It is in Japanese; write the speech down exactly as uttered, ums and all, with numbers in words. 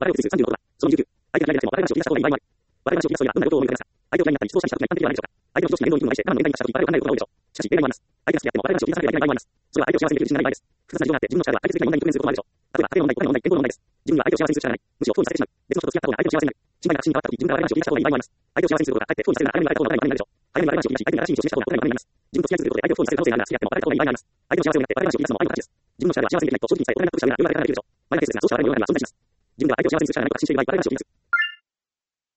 笑いを崩すさんじゅうの言葉。そのにじゅうきゅう。相手が嫌いであっても笑い話を切り出した方がいい場合もある。笑い話を切り出すというのは運なことを思い浮かべますが、相手を嫌いになったり、質問したりした時に一般的ではないでしょうか。相手の非常識な言動に気分を害して、我慢の限界に達した時、笑いを考えることが多いでしょう。しかし、例外もあります。相手が好きであっても笑い話を切り出されてはいけない場合もあります。それは相手を幸せにできる自信がない場合です。複雑な事情があって、自分の力が相手的な問題に直面することもあるでしょう。例えば、家庭の問題、お金の問題、健康の問題です。自分には相手を幸せにする力がない。むしろ不幸にさせてしまう。別の人と付き合った方が相手を幸せになる。心配が確信に変わった時、自分から笑い話を切り出した方がいい場合もあります。相手を幸せにすることが、かえって不幸にさせるなら、早めに別れた方が早めに別れた方が悪いになるでしょう。早めに笑い話を切り出し、相手に正しい道を示した方が答えになります。自分と付き合い続けることで相手を不幸にさせる可能性があるなら、付き合っても別れた方がいい場合もあります。相手の幸せを願って笑い話を切り出すのも愛の形です。自分の力が幸せにできないと、正直にさえ大人に納得した上で世の中から離れているでしょう。前田ケースですが、そうしたら笑いを言わないのはそんなケースです。自分では相手を幸せにする力がないと確信している場合、笑い話を切り出す。